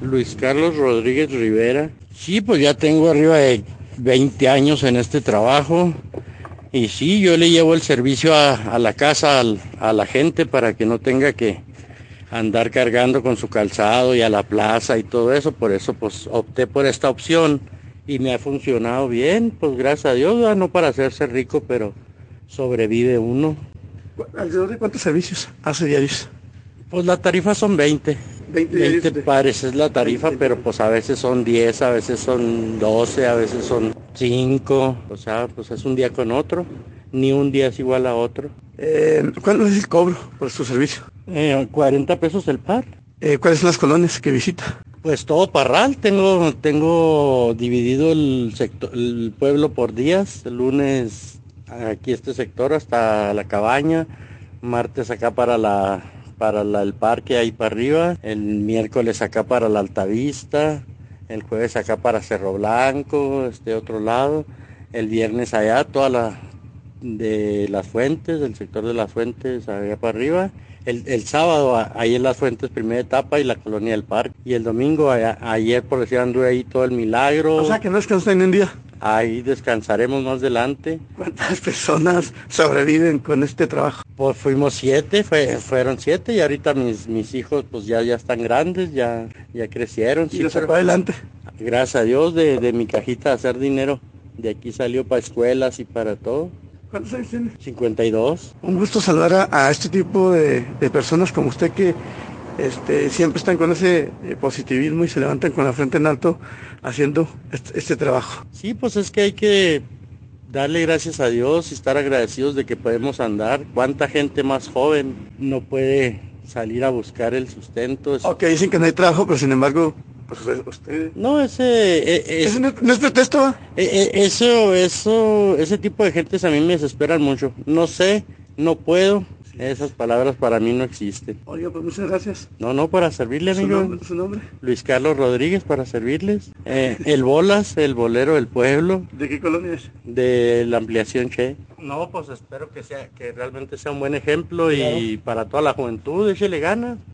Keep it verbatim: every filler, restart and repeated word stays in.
Luis Carlos Rodríguez Rivera. Sí, pues ya tengo arriba de veinte años en este trabajo. Y sí, yo le llevo el servicio a, a la casa, al, a la gente para que no tenga que andar cargando con su calzado y a la plaza y todo eso. Por eso pues opté por esta opción y me ha funcionado bien, pues gracias a Dios, ¿verdad? No para hacerse rico, pero sobrevive uno. ¿Alrededor de cuántos servicios hace diarios? Pues la tarifa son veinte. veinte, veinte de... pares es la tarifa, veinte, pero pues a veces son diez, a veces son doce, a veces son cinco. O sea, pues es un día con otro. Ni un día es igual a otro. Eh, ¿Cuándo es el cobro por su servicio? Eh, cuarenta pesos el par. Eh, ¿Cuáles son las colonias que visita? Pues todo Parral. Tengo, tengo dividido el sector, el pueblo por días. El lunes aquí este sector hasta la cabaña. Martes acá para la para la, el parque ahí para arriba, el miércoles acá para la Altavista, el jueves acá para Cerro Blanco, este otro lado, el viernes allá, toda la de las fuentes, del sector de las fuentes allá para arriba, el, el sábado ahí en las fuentes primera etapa y la colonia del parque, y el domingo allá, ayer por decir anduve ahí todo el Milagro. O sea que no descansa en un día. Ahí descansaremos más adelante. ¿Cuántas personas sobreviven con este trabajo? Pues fuimos siete, fue, fueron siete y ahorita mis, mis hijos pues ya, ya están grandes, ya, ya crecieron. ¿Y sí, los sacó pero, adelante? Gracias a Dios de, de mi cajita de hacer dinero. De aquí salió para escuelas y para todo. ¿Cuántos años tiene? cincuenta y dos. Un gusto saludar a, a este tipo de, de personas como usted que este, siempre están con ese eh, positivismo y se levantan con la frente en alto haciendo este, este trabajo. Sí, pues es que hay que darle gracias a Dios y estar agradecidos de que podemos andar. ¿Cuánta gente más joven no puede salir a buscar el sustento? Ok, dicen que no hay trabajo, pero sin embargo, pues usted... No, ese... Es, ¿Ese no, no es pretexto? ¿eh? Eso, eso, ese tipo de gentes a mí me desesperan mucho. No sé, no puedo. Esas palabras para mí no existen. Oiga, pues muchas gracias. No, no, para servirle, amigo. ¿Su nombre? ¿Su nombre? Luis Carlos Rodríguez, para servirles. Eh, el Bolas, el bolero del pueblo. ¿De qué colonia es? De la ampliación Che. No, pues espero que sea, que realmente sea un buen ejemplo, claro. Y para toda la juventud, échele ganas.